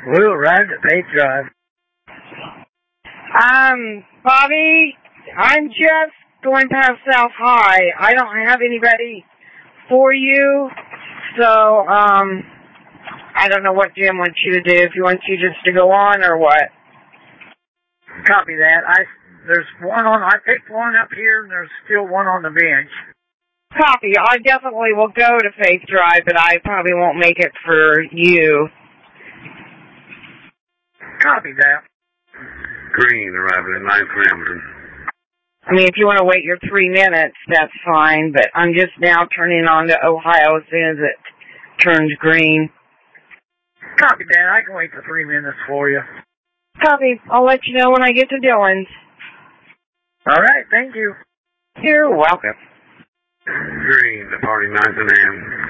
We'll arrive at Faith Drive. Bobby, I'm just going past South High. I don't have anybody for you, so, I don't know what Jim wants you to do, if he wants you just to go on or what. Copy that. There's one on, I picked one up here, and there's still one on the bench. Copy. I definitely will go to Faith Drive, but I probably won't make it for you. Copy that. Green arriving at 9th and Hamilton. I mean, if you want to wait your 3 minutes, that's fine, but I'm just now turning on to Ohio as soon as it turns green. Copy that. I can wait for 3 minutes for you. Copy. I'll let you know when I get to Dillon's. All right. Thank you. You're welcome. Green, departing 9th and Ham.